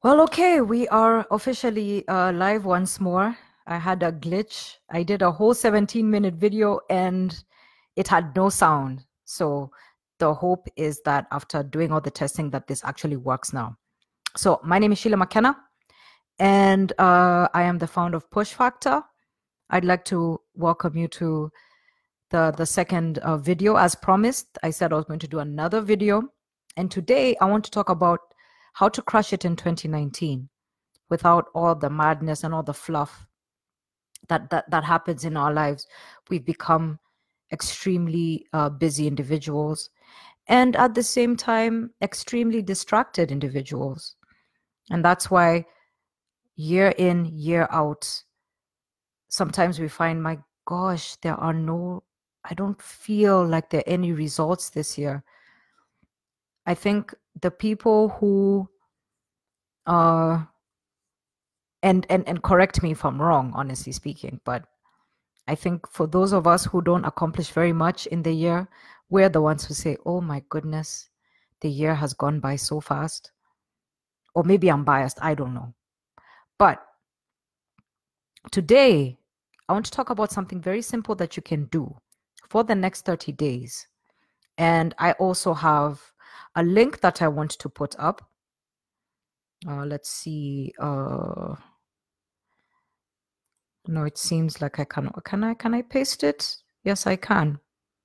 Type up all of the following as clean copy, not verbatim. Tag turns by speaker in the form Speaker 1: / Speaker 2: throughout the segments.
Speaker 1: Well, okay, we are officially live once more. I had a glitch. I did a whole 17-minute video and it had no sound. So the hope is that after doing all the testing that this actually works now. So my name is Sheila McKenna and I am the founder of Push Factor. I'd like to welcome you to the second video. As promised, I said I was going to do another video. And today I want to talk about how to crush it in 2019. Without all the madness and all the fluff that happens in our lives. We've become extremely busy individuals and at the same time extremely distracted individuals. And that's why year in, year out, sometimes we find, my gosh, I don't feel like there are any results this year. I think the people who and correct me if I'm wrong, honestly speaking, but I think for those of us who don't accomplish very much in the year, we're the ones who say, oh my goodness, the year has gone by so fast. Or maybe I'm biased, I don't know. But today, I want to talk about something very simple that you can do for the next 30 days. And I also have a link that I want to put up. Let's see. No, it seems like I cannot. Can I paste it? Yes, I can.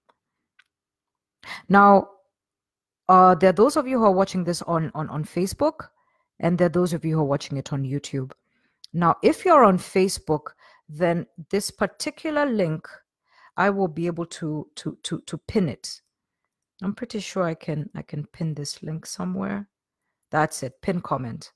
Speaker 1: Now, there are those of you who are watching this on Facebook, and there are those of you who are watching it on YouTube. Now, if you're on Facebook, then this particular link, I will be able to pin it. I'm pretty sure I can pin this link somewhere. That's it, pin comment.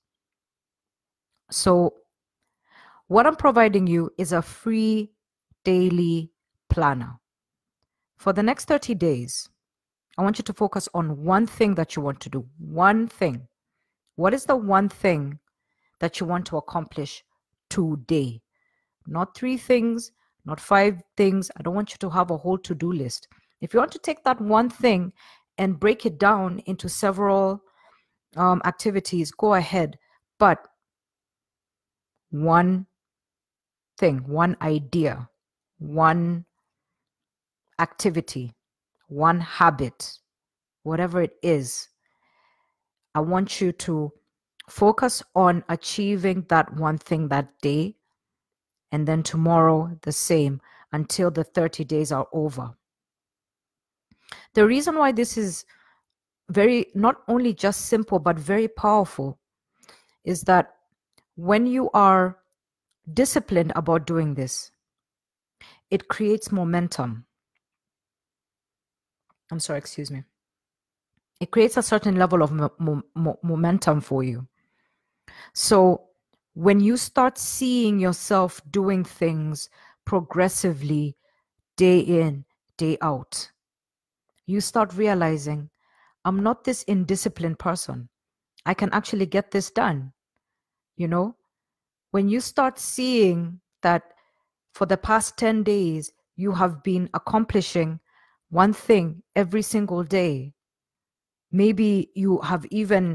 Speaker 1: So what I'm providing you is a free daily planner. For the next 30 days, I want you to focus on one thing that you want to do. One thing. What is the one thing that you want to accomplish today? Not 3 things, not 5 things. I don't want you to have a whole to-do list. If you want to take that one thing and break it down into several activities, go ahead. But one thing, one idea, one activity, one habit, whatever it is, I want you to focus on achieving that one thing that day, and then tomorrow the same until the 30 days are over. The reason why this is not only just simple, but very powerful is that when you are disciplined about doing this, it creates momentum. I'm sorry, excuse me. It creates a certain level of momentum for you. So when you start seeing yourself doing things progressively, day in, day out, you start realizing, I'm not this indisciplined person. I can actually get this done. You know, when you start seeing that for the past 10 days, you have been accomplishing one thing every single day. Maybe you have even,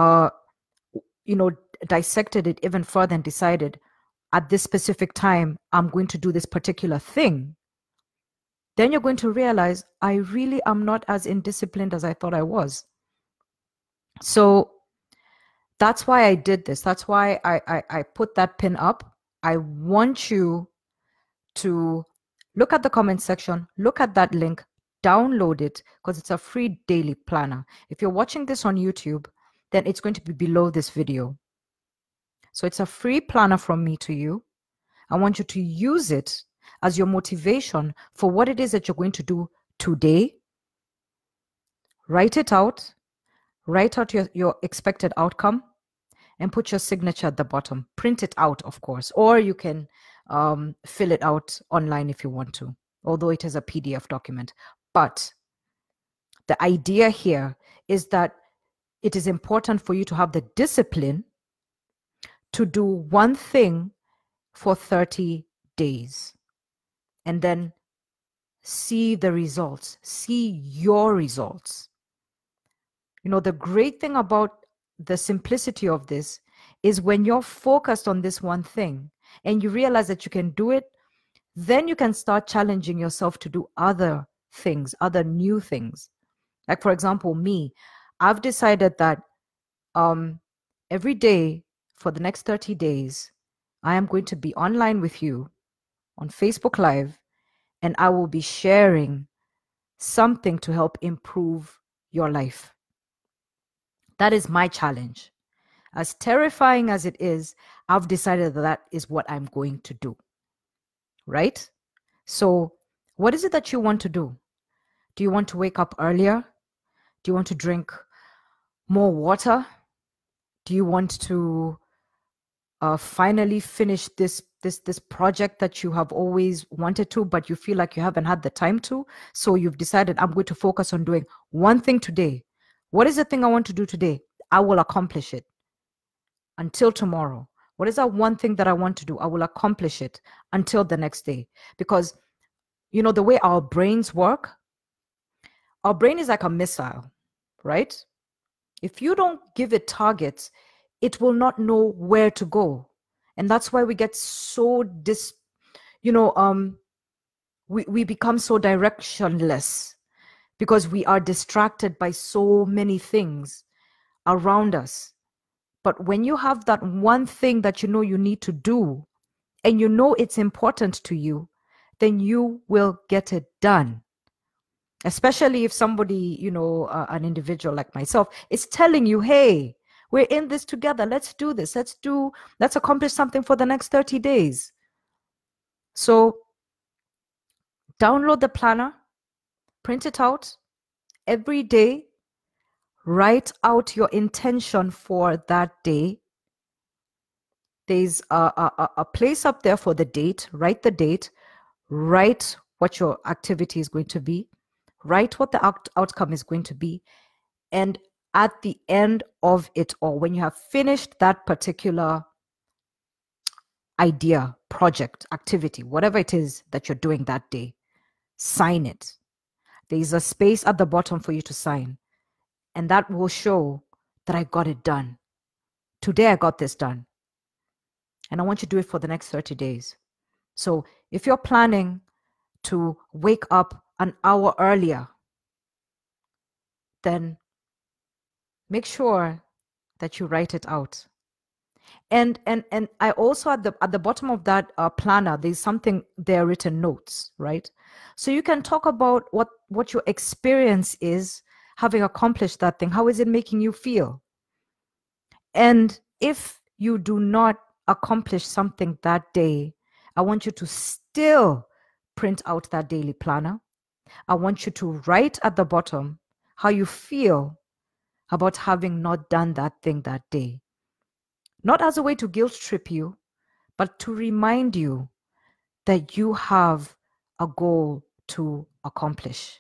Speaker 1: dissected it even further and decided at this specific time, I'm going to do this particular thing. Then you're going to realize, I really am not as indisciplined as I thought I was. So that's why I did this. That's why I put that pin up. I want you to look at the comment section, look at that link, download it, because it's a free daily planner. If you're watching this on YouTube, then it's going to be below this video. So it's a free planner from me to you. I want you to use it as your motivation for what it is that you're going to do today. Write it out. Write out your expected outcome and put your signature at the bottom. Print it out, of course, or you can fill it out online if you want to, although it is a PDF document. But the idea here is that it is important for you to have the discipline to do one thing for 30 days and then see the results, see your results. You know, the great thing about the simplicity of this is when you're focused on this one thing and you realize that you can do it, then you can start challenging yourself to do other things, other new things. Like, for example, me, I've decided that every day for the next 30 days, I am going to be online with you on Facebook Live, and I will be sharing something to help improve your life. That is my challenge. As terrifying as it is, I've decided that that is what I'm going to do. Right? So, what is it that you want to do? Do you want to wake up earlier? Do you want to drink more water? Do you want to finally finish this project that you have always wanted to, but you feel like you haven't had the time to? So you've decided, I'm going to focus on doing one thing today. What is the thing I want to do today? I will accomplish it until tomorrow. What is that one thing that I want to do? I will accomplish it until the next day. Because, you know, the way our brains work, our brain is like a missile, right? If you don't give it targets, it will not know where to go. And that's why we get so we become so directionless, because we are distracted by so many things around us. But when you have that one thing that you know you need to do, and you know it's important to you, then you will get it done. Especially if somebody, an individual like myself is telling you, hey, we're in this together. Let's do this. Let's accomplish something for the next 30 days. So download the planner, print it out every day, write out your intention for that day. There's a place up there for the date. Write the date, write what your activity is going to be, write what the outcome is going to be. And at the end of it all, when you have finished that particular idea, project, activity, whatever it is that you're doing that day, sign it. There is a space at the bottom for you to sign. And that will show that I got it done. Today I got this done. And I want you to do it for the next 30 days. So if you're planning to wake up an hour earlier, then make sure that you write it out. And I also at the bottom of that planner, there's something there written, notes, right? So you can talk about what your experience is having accomplished that thing. How is it making you feel? And if you do not accomplish something that day, I want you to still print out that daily planner. I want you to write at the bottom how you feel about having not done that thing that day. Not as a way to guilt trip you, but to remind you that you have a goal to accomplish.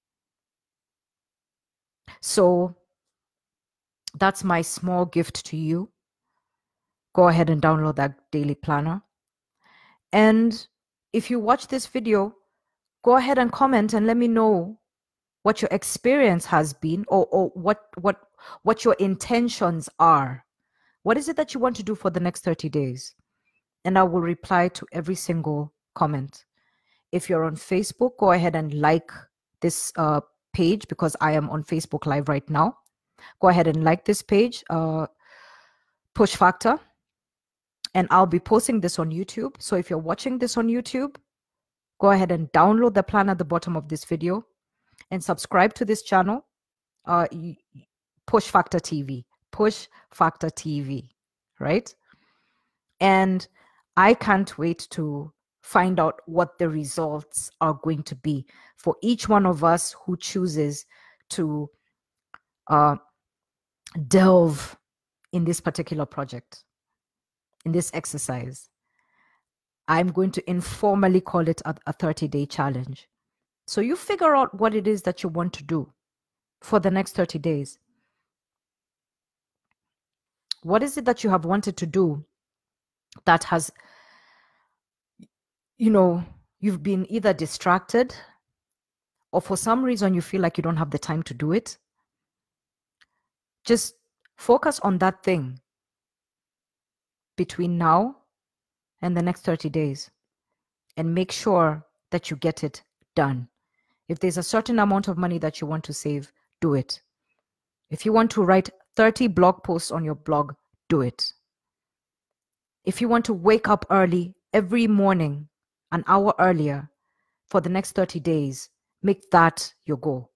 Speaker 1: So that's my small gift to you. Go ahead and download that daily planner. And if you watch this video, go ahead and comment and let me know what your experience has been, or what your intentions are. What is it that you want to do for the next 30 days? And I will reply to every single comment. If you're on Facebook, go ahead and like this page, because I am on Facebook Live right now. Go ahead and like this page, Push Factor. And I'll be posting this on YouTube. So if you're watching this on YouTube, go ahead and download the plan at the bottom of this video and subscribe to this channel, Push Factor TV. Push Factor TV, right? And I can't wait to find out what the results are going to be for each one of us who chooses to delve in this particular project, in this exercise. I'm going to informally call it a 30-day challenge. So you figure out what it is that you want to do for the next 30 days. What is it that you have wanted to do that has, you've been either distracted, or for some reason you feel like you don't have the time to do it? Just focus on that thing between now and the next 30 days and make sure that you get it done. If there's a certain amount of money that you want to save, do it. If you want to write 30 blog posts on your blog, do it. If you want to wake up early every morning, an hour earlier for the next 30 days, make that your goal.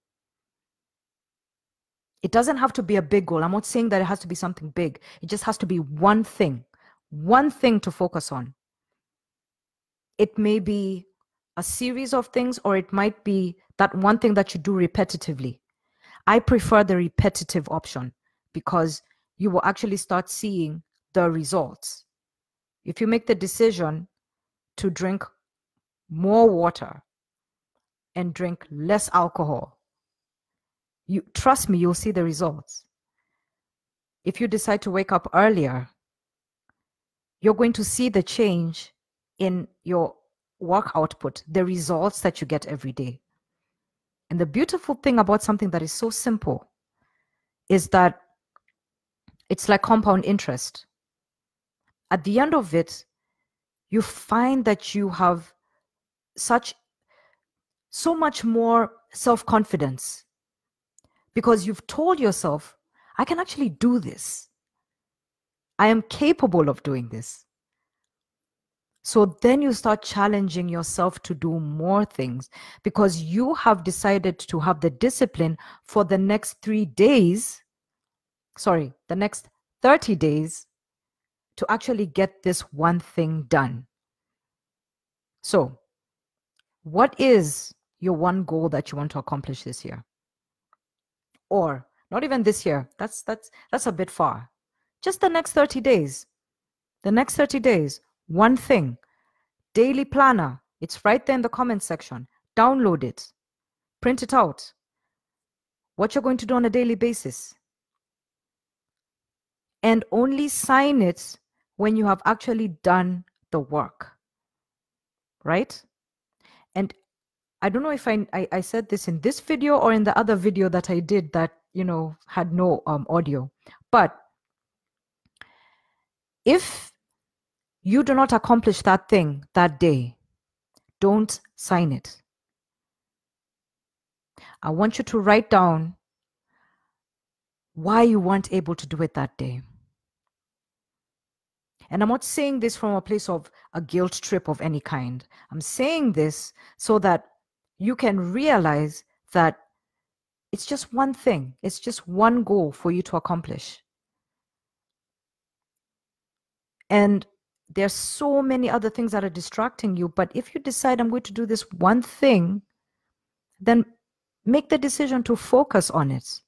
Speaker 1: It doesn't have to be a big goal. I'm not saying that it has to be something big. It just has to be one thing to focus on. It may be a series of things, or it might be that one thing that you do repetitively. I prefer the repetitive option because you will actually start seeing the results. If you make the decision to drink more water and drink less alcohol, you trust me, you'll see the results. If you decide to wake up earlier, you're going to see the change in your work output, the results that you get every day. And the beautiful thing about something that is so simple is that it's like compound interest. At the end of it, you find that you have so much more self-confidence because you've told yourself, I can actually do this. I am capable of doing this. So then you start challenging yourself to do more things because you have decided to have the discipline for the next the next 30 days to actually get this one thing done. So what is your one goal that you want to accomplish this year? Or not even this year. That's a bit far. Just the next 30 days. The next 30 days, one thing. Daily planner. It's right there in the comment section. Download it. Print it out. What you're going to do on a daily basis. And only sign it when you have actually done the work. Right? And I don't know if I said this in this video or in the other video that I did that, had no audio. But if you do not accomplish that thing that day, don't sign it. I want you to write down why you weren't able to do it that day. And I'm not saying this from a place of a guilt trip of any kind. I'm saying this so that you can realize that it's just one thing. It's just one goal for you to accomplish. And there's so many other things that are distracting you. But if you decide I'm going to do this one thing, then make the decision to focus on it.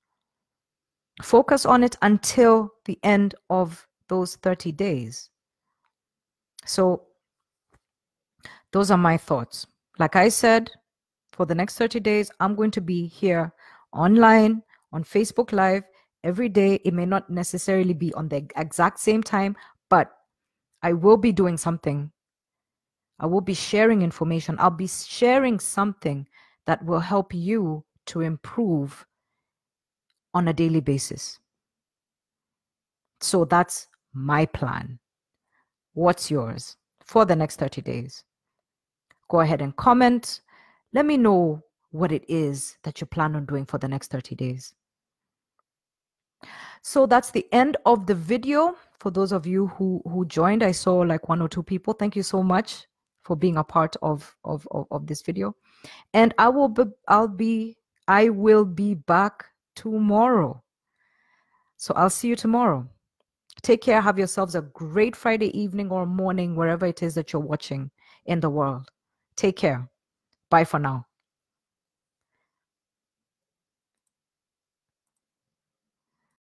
Speaker 1: Focus on it until the end of those 30 days. So those are my thoughts. Like I said, for the next 30 days, I'm going to be here online on Facebook Live every day. It may not necessarily be on the exact same time, but I will be doing something. I will be sharing information. I'll be sharing something that will help you to improve on a daily basis. So that's my plan. What's yours for the next 30 days? Go ahead and comment. Let me know what it is that you plan on doing for the next 30 days. So that's the end of the video. For those of you who joined, I saw like 1 or 2 people. Thank you so much for being a part of this video. And I will be back tomorrow. So I'll see you tomorrow. Take care. Have yourselves a great Friday evening or morning, wherever it is that you're watching in the world. Take care. Bye for now.